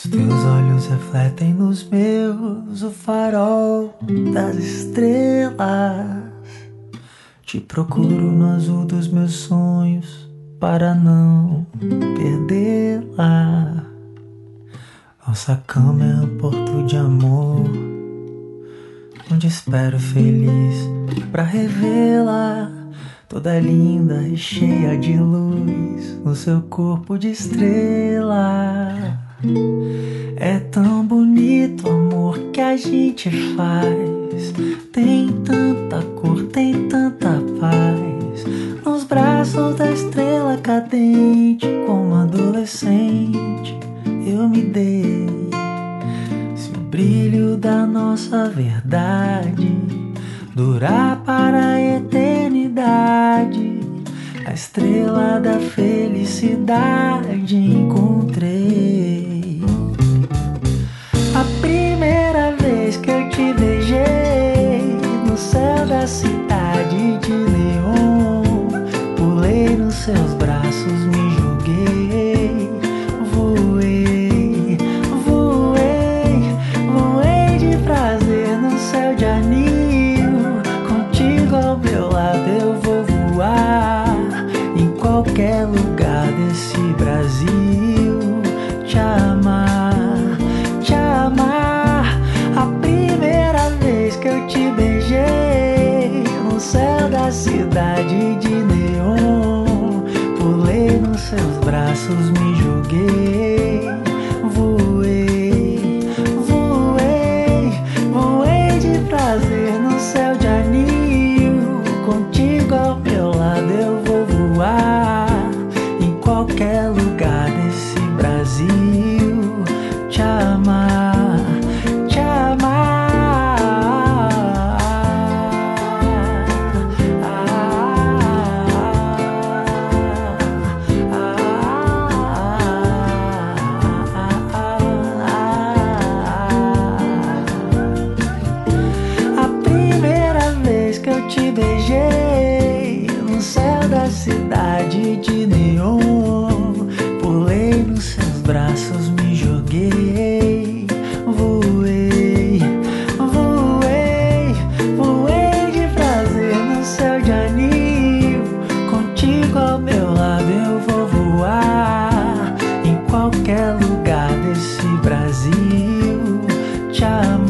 Os teus olhos refletem nos meus o farol das estrelas. Te procuro no azul dos meus sonhos para não perdê-la. Nossa cama é um porto de amor, onde espero feliz pra revê-la. Toda linda e cheia de luz no seu corpo de estrela. É tão bonito o amor que a gente faz. Tem tanta cor, tem tanta paz. Nos braços da estrela cadente, como adolescente, eu me dei. Se o brilho da nossa verdade durar para a eternidade, a estrela da felicidade encontrei. A primeira vez que eu te beijei no céu da cidade de neon, pulei nos seus braços, me joguei, voei, voei, voei de prazer no céu de anil. Contigo ao meu lado eu vou voar, em qualquer lugar desse Brasil, te amar, te amar. A primeira vez que eu te beijei no céu da cidade de neon, pulei nos seus braços, me joguei, voei, voei, voei de prazer no céu de anil. Contigo ao meu lado eu vou voar, em qualquer lugar desse Brasil, te amar, te amar. A primeira vez que eu te beijei no céu da cidade de neon, pulei nos seus braços, me joguei, voei, voei, voei de prazer no céu de anil. Contigo ao meu lado eu vou voar, em qualquer lugar desse Brasil, te amar.